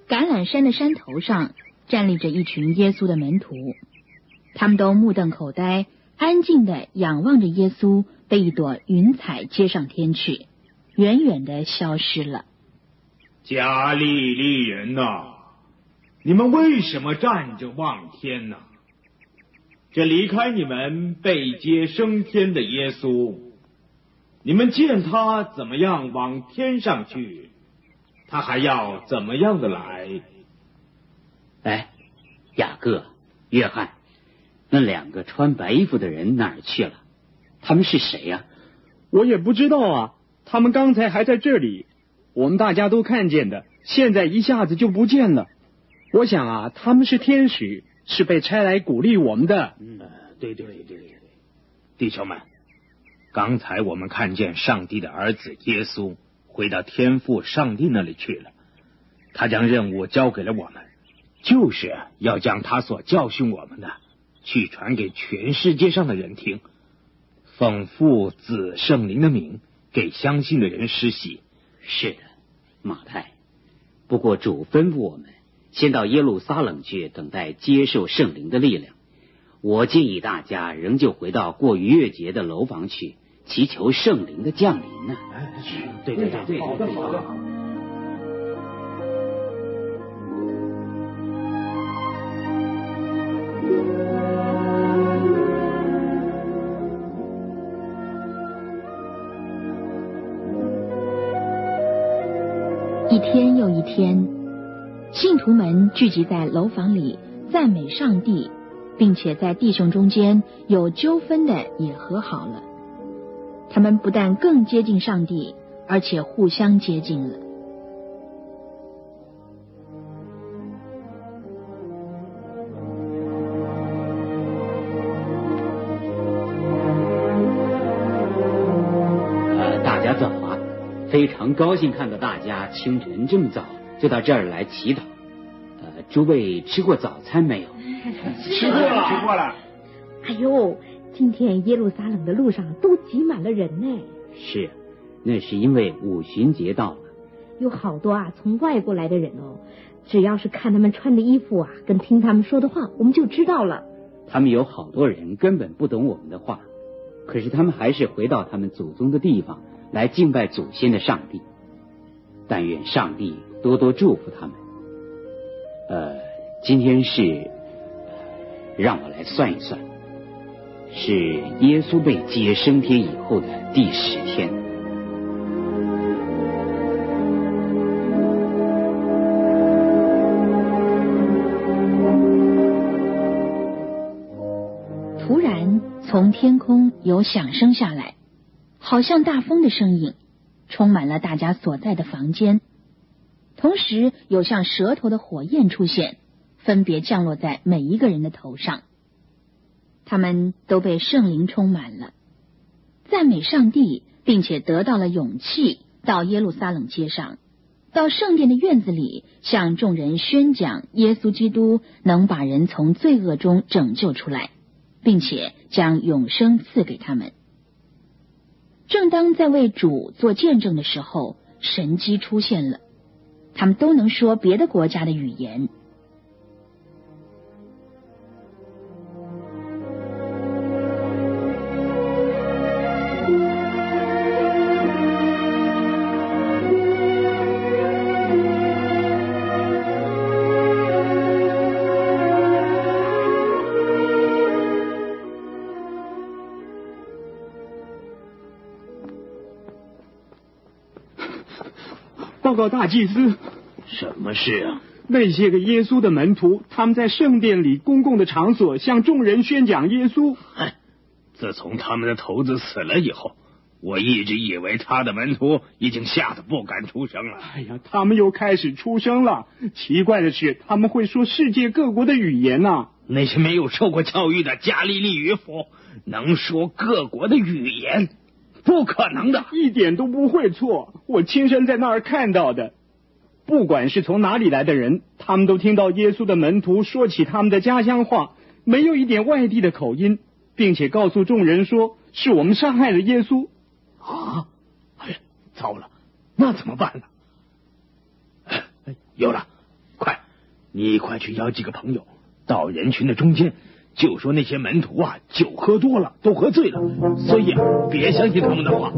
橄榄山的山头上站立着一群耶稣的门徒，他们都目瞪口呆，安静地仰望着耶稣被一朵云彩接上天去，远远地消失了。 加利利人哪，你们为什么站着望天呢？这离开你们被接升天的耶稣，你们见他怎么样往天上去，他还要怎么样的来？ 哎，雅各、约翰，那2个穿白衣服的人哪儿去了？他们是谁呀？ 我也不知道啊，他们刚才还在这里，我们大家都看见的，现在一下子就不见了。我想啊，他们是天使，是被差来鼓励我们的。 对，弟兄们，刚才我们看见上帝的儿子耶稣回到天父上帝那里去了，他将任务交给了我们，就是要将他所教训我们的去传给全世界上的人听，奉父子圣灵的名给相信的人施洗。 是的，马太。不过主吩咐我们先到耶路撒冷去等待接受圣灵的力量。我建议大家仍旧回到过逾越节的楼房去，祈求圣灵的降临呢。 对，好的。 一天又一天，信徒们聚集在楼房里赞美上帝，并且在弟兄中间有纠纷的也和好了。他们不但更接近上帝，而且互相接近了。 大家早啊！非常高兴看到大家清晨这么早就到这儿来祈祷。诸位吃过早餐没有？ 吃过了。 哎呦，今天耶路撒冷的路上都挤满了人呢。 是，那是因为五旬节到了， 有好多从外国来的人哦。只要是看他们穿的衣服跟听他们说的话，我们就知道了。 他们有好多人根本不懂我们的话，可是他们还是回到他们祖宗的地方来敬拜祖先的上帝。但愿上帝多多祝福他们。今天是，让我来算一算，是耶稣被接升天以后的第10天。 突然，从天空有响声下来，好像大风的声音，充满了大家所在的房间。同时有像舌头的火焰出现，分别降落在每一个人的头上。他们都被圣灵充满了，赞美上帝，并且得到了勇气，到耶路撒冷街上，到圣殿的院子里，向众人宣讲耶稣基督能把人从罪恶中拯救出来，并且将永生赐给他们。正当在为主做见证的时候，神迹出现了，他们都能说别的国家的语言。 报告大祭司。 什么事啊？ 那些个耶稣的门徒，他们在圣殿里公共的场所向众人宣讲耶稣。 自从他们的头子死了以后，我一直以为他的门徒已经吓得不敢出声了。 他们又开始出声了。奇怪的是，他们会说世界各国的语言啊。 那些没有受过教育的加利利渔夫能说各国的语言？不可能的， 一点都不会错。我亲身在那儿看到的。不管是从哪里来的人，他们都听到耶稣的门徒说起他们的家乡话，没有一点外地的口音，并且告诉众人说是我们伤害了耶稣。 糟了，那怎么办呢？有了，快你快去邀几个朋友到人群的中间，就说那些门徒啊酒喝多了，都喝醉了，所以别相信他们的话。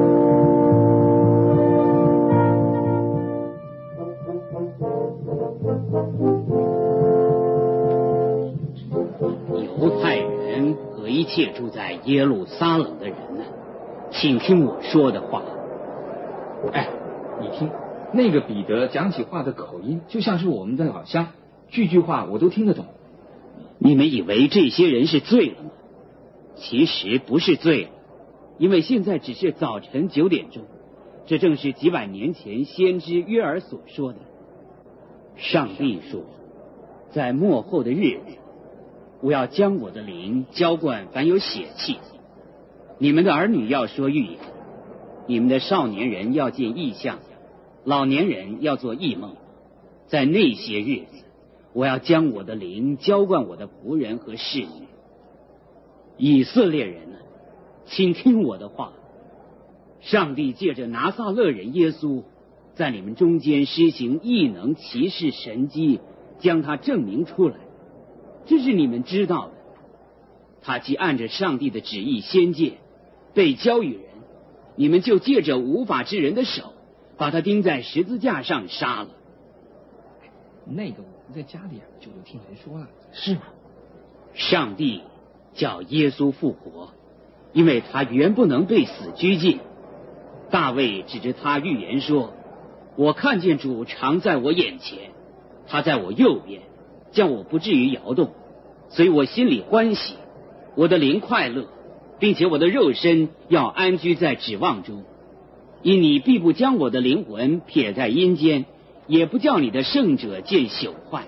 犹太人和一切住在耶路撒冷的人呢，请听我说的话。 哎，你听，那个彼得讲起话的口音就像是我们的老乡，句句话我都听得懂。 你们以为这些人是醉了吗？其实不是醉了，因为现在只是早晨9点钟，这正是几百年前先知约珥所说的。上帝说，在末后的日子，我要将我的灵浇灌凡有血气，你们的儿女要说预言，你们的少年人要见异象，老年人要做异梦。在那些日子，我要将我的灵浇灌我的仆人和侍女。以色列人啊，请听我的话。上帝借着拿撒勒人耶稣，在你们中间施行异能奇事神迹，将他证明出来，这是你们知道的。他既按着上帝的旨意先见，被交与人，你们就借着无法之人的手，把他钉在十字架上杀了。 那个我们在家里就都听人说了。 是吗？上帝叫耶稣复活，因为他原不能被死拘禁。大卫指着他预言说，我看见主常在我眼前，他在我右边，叫我不至于摇动，所以我心里欢喜，我的灵快乐，并且我的肉身要安居在指望中。因你必不将我的灵魂撇在阴间，也不叫你的圣者见朽坏。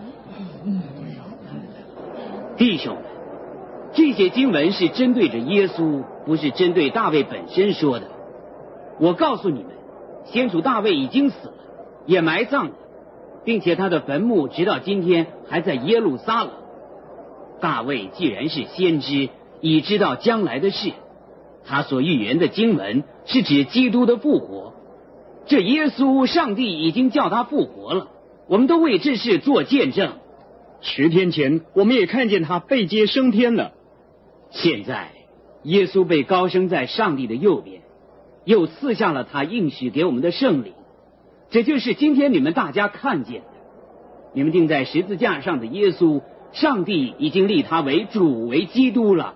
弟兄们，这些经文是针对着耶稣，不是针对大卫本身说的。我告诉你们，先祖大卫已经死了，也埋葬了，并且他的坟墓直到今天还在耶路撒冷。大卫既然是先知，已知道将来的事，他所预言的经文是指基督的复活。这耶稣，上帝已经叫他复活了，我们都为这事做见证。 10天前，我们也看见他被接升天了。 现在，耶稣被高升在上帝的右边，又赐下了他应许给我们的圣灵。这就是今天你们大家看见的。你们钉在十字架上的耶稣，上帝已经立他为主，为基督了。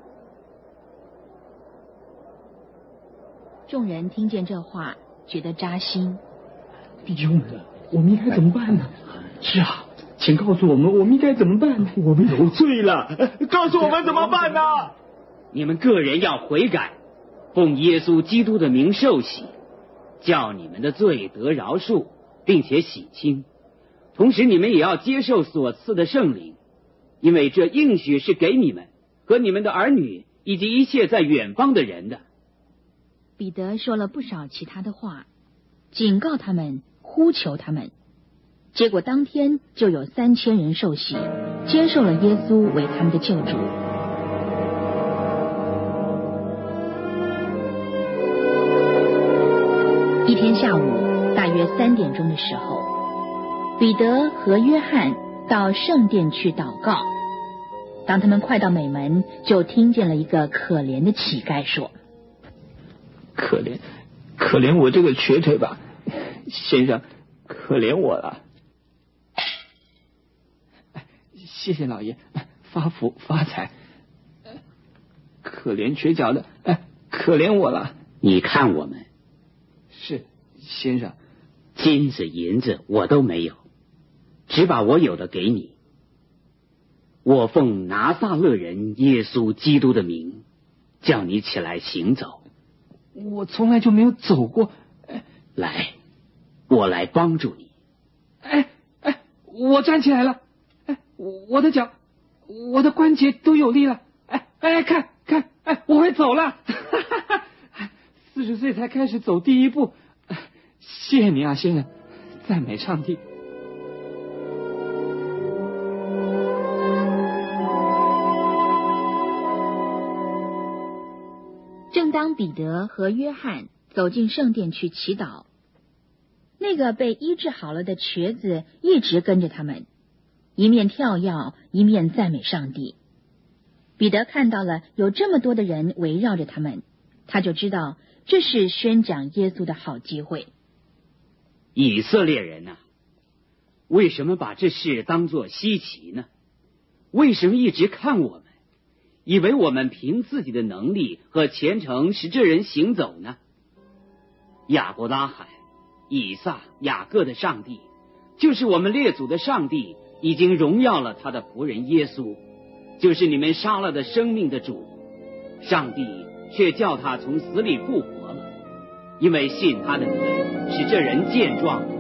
众人听见这话，觉得扎心。 弟兄们，我们应该怎么办呢？是啊，请告诉我们，我们应该怎么办呢？我们有罪了，告诉我们怎么办呢？ 你们个人要悔改，奉耶稣基督的名受洗，叫你们的罪得饶恕，并且洗清。同时你们也要接受所赐的圣灵，因为这应许是给你们和你们的儿女以及一切在远方的人的。 彼得说了不少其他的话，警告他们，呼求他们。结果当天就有3000人受洗，接受了耶稣为他们的救主。一天下午大约3点钟的时候，彼得和约翰到圣殿去祷告。当他们快到美门，就听见了一个可怜的乞丐说： 可怜我这个瘸腿吧，先生，可怜我了。谢谢老爷，发福发财。可怜瘸脚的，可怜我了。 你看我们， 是先生， 金子银子我都没有，只把我有的给你。我奉拿撒勒人耶稣基督的名，叫你起来行走。 我从来就没有走过。 来，我来帮助你。 我站起来了。我的脚，我的关节都有力了。看，我会走了。40岁才开始走第一步。谢谢你啊，先生，赞美上帝。 正当彼得和约翰走进圣殿去祈祷， 那个被医治好了的瘸子一直跟着他们，一面跳跃，一面赞美上帝。彼得看到了有这么多的人围绕着他们，他就知道这是宣讲耶稣的好机会。 以色列人啊，为什么把这事当作稀奇呢？为什么一直看我们，以为我们凭自己的能力和虔诚使这人行走呢？亚伯拉罕、以撒、雅各的上帝，就是我们列祖的上帝，已经荣耀了他的仆人耶稣，就是你们杀了的生命的主。上帝却叫他从死里复活了，因为信他的名，使这人健壮